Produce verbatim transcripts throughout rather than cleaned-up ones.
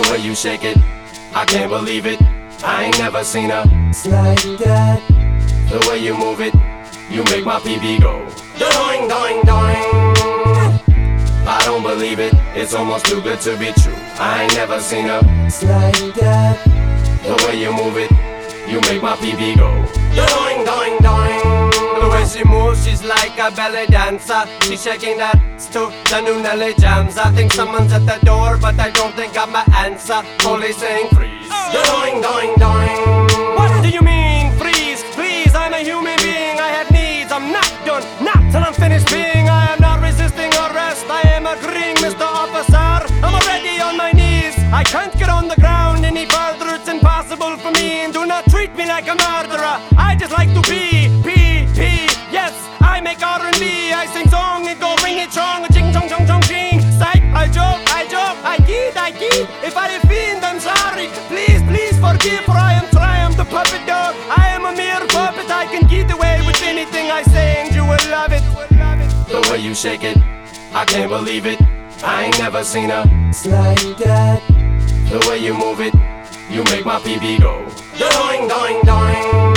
way you shake it, I can't believe it. I ain't never seen a It's like that. The way you move it, you make my P B go doing, doing, doing. I don't believe it, it's almost too good to be true. I ain't never seen a It's like that. The way you move it, you make my P B go doing, doing, doing. The way she moves, she's like a belly dancer. She's shaking that to the new Nelly jams. I think someone's at the door, but I don't think I'm my answer. Police saying freeze, doing, doing, doing. What do you mean freeze? Please, I'm a human being, I have needs. I'm not done, not till I'm finished being. I am not resisting arrest, I am agreeing, Mister Officer. I'm already on my knees, I can't get on the ground any further. It's impossible for me, and do not treat me like a murderer. I just like to be, P, P, yes, I make R and B. I sing song and go ring it strong, ching chong chong chong ching. Psych, I joke, I joke, I kid, I kid. If I offend, I'm sorry, please, please forgive. For I am Triumph, the puppet dog. I am a mere puppet, I can get away with anything I say, and you will love it. The way you shake it, I can't believe it. I ain't never seen a It's like that. The way you move it, you make my P B go doing, doing, doing.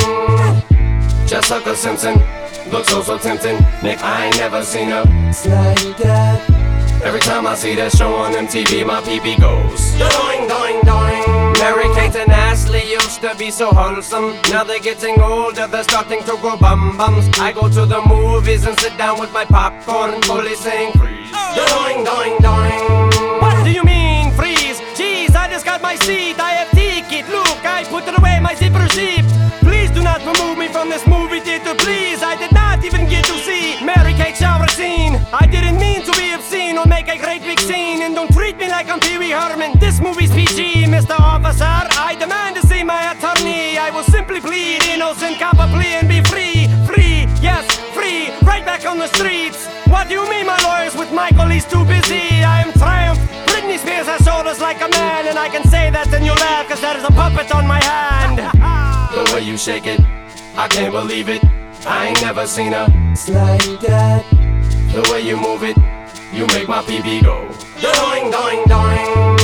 Jessica Simpson, looks so, so tempting. Nick, I ain't never seen her. It's like that. Every time I see that show on M T V, my P B goes doing, doing, doing. Mary Kate and Ashley used to be so wholesome. Now they're getting older, they're starting to grow bum bums. I go to the movies and sit down with my popcorn. Police saying freeze, doing, doing, doing. What do you mean freeze? Jeez, I just got my seat, I have ticket. Look, I put it away, my zipper zipped. Please do not remove me from this movie theater, please. I did not even get to see Mary Kate shower scene. I didn't mean to be obscene or make a great big scene. And don't treat me like I'm Pee Wee Herman. This movie's P G, Mister Officer. I demand to see my attorney. I will simply plead innocent, cop a plea and be free. Free, yes, free, right back on the streets. What do you mean my lawyer's with Michael, he's too busy? I am Triumph, Britney Spears has shoulders like a man. And I can say that and you laugh cause there is a puppet on my hand. The way you shake it, I can't believe it. I ain't never seen a It's like that. The way you move it, you make my P B go doing, doing, doing.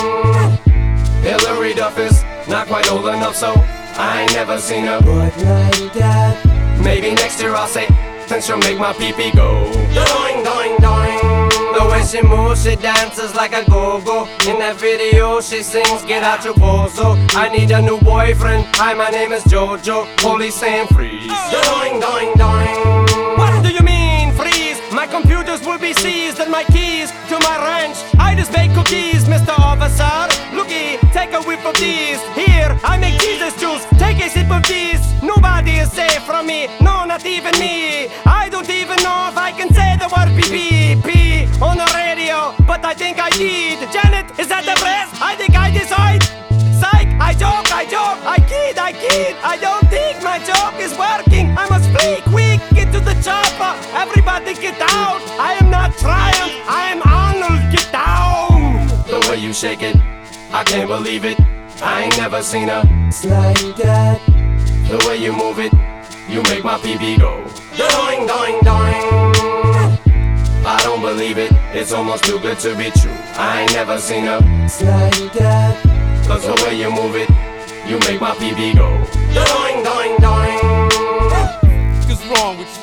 Hillary Duff is not quite old enough, so I ain't never seen her. But like that. Maybe next year I'll say, then she'll make my P P go doing, doing, doing. The way she moves, she dances like a go-go. In that video she sings, get out your bozo. I need a new boyfriend, hi my name is Jojo. Police saying freeze, doing, doing, doing. What do you mean freeze? My computers will be seized and my keys to my ranch. I just bake cookies, Mister Officer. Looky, take a whip of these. Here, I make Jesus juice, take a sip of these. Nobody is safe from me, no, not even me. I don't even know if I can say the word P P P on the radio, but I think I did. Janet, is that the press? I think I decide. Psych, I joke, I joke, I kid, I kid. I don't think my joke is working. I must flee quick, get to the chopper. Everybody get out. I am not Triumph, I am Arnold, get down. The way you shake it, I can't believe it. I ain't never seen her. It's like that. The way you move it, you make my P B go doing, doing, doing. I don't believe it, it's almost too good to be true. I ain't never seen her. It's like that. Cause the way you move it, you make my P B go doing, doing, doing. What's wrong with you?